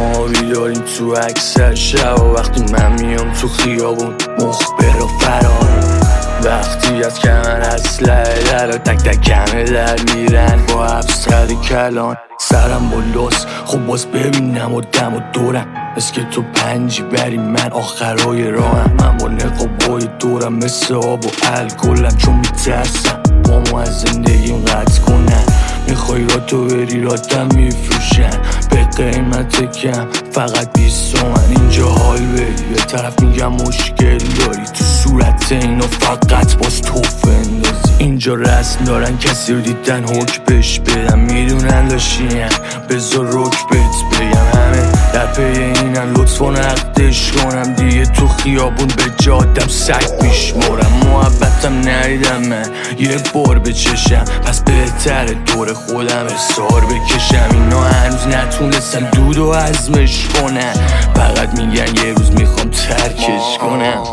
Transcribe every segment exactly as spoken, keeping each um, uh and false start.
ماهی داریم تو اکثر شب و وقتی من میام تو خیابون مخبر و فرار. وقتی از کمر اسلحه در و تک تک کمه در میرن با افسر کلان. سرم با لس خب باز ببینم و دم و دورم مثل که تو پنجی بری من آخرای راهم. من با نقابای دورم مثل آب و الکلم چون میترسم بامو از زندگیم قطع کنن. میخوای را تو بری راتم میفروشن به قیمت کم فقط بیست تومن. اینجا حال بری به طرف میگم مشکل داری تو صورت اینو فقط باز توف اندازی. اینجا رسم دارن کسی رو دیدن حک بهش بدم میدونن داشتیم بذار رک بهت بگم همه در پی اینن لطف و نقدش کنم دیگه تو خیابون به جادم سگ میشمرم. محبتم ندیدم من یه بار بچشم پس بهتره دور خودم حسار بکشم. اینا هنوز نتونستن دود و عزمش کنن فقط میگن یه روز میخوام ترکش کنم.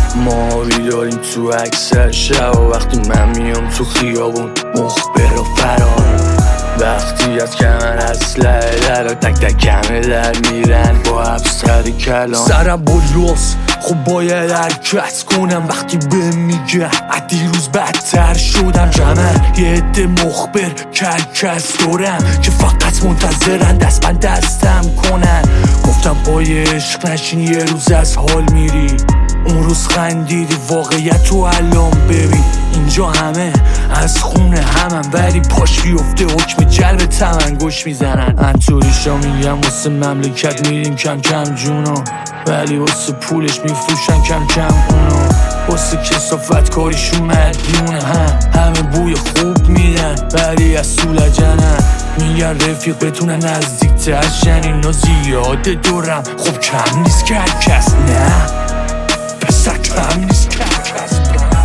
ماهی داریم تو اکثر شب و وقتی من میام تو خیابون مخبر و فرار. وقتی از کمر اسلحه در و تک تک کمه در میرن با افسر کلان. سرم با لس خب باید حرکت کنم وقتی به میگه از دیروز بدتر شدم. جمع یه عده مخبر کلکس دارم که فقط منتظرن دست من دستم کنن. گفتم پای عشق نشین یه روز از حال میری اون روز خندیدی واقعیت تو الان ببین. اینجا همه از خونه همم ولی پاش بیفته حکم جلب تمن گوش میزنن. انطوریشا میگم واسه مملکت میریم کم کم جونو ولی واسه پولش میفروشن کم کم اونو. واسه کسافت کاریشون مدیونه هم همه بوی خوب میدن ولی از سولجنن. میگن رفیق بتونه نزدیک ترشن اینا زیاده دورم خب کم نیست که کس نه پسر کم نیست که کس.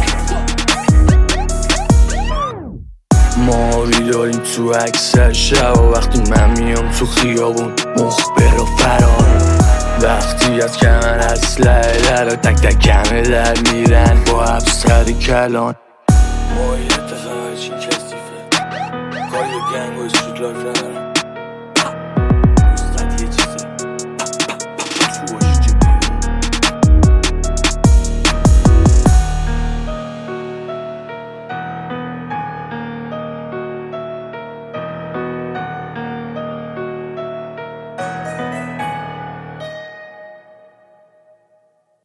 ماهی داریم تو اکثر شب و وقتی من میام تو خیابون مخبر و فرار. وقتی از کمر اسلحه در و تک تک کمه در میرن با افسر کلان. ماهیت همه چی کسیفه کاری گنگ و استریت لایف